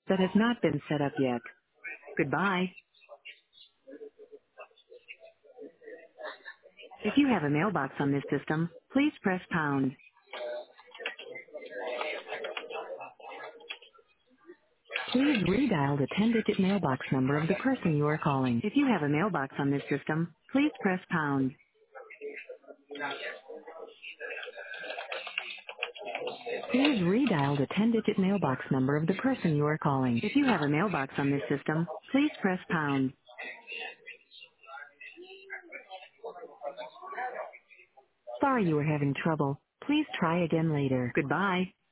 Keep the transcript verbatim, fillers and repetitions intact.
that has not been set up yet. Goodbye. If you have a mailbox on this system, please press pound. Please redial the ten-digit mailbox number of the person you are calling. If you have a mailbox on this system, please press pound. Please redial the ten-digit mailbox number of the person you are calling. If you have a mailbox on this system, please press pound. Sorry you are having trouble. Please try again later. Goodbye.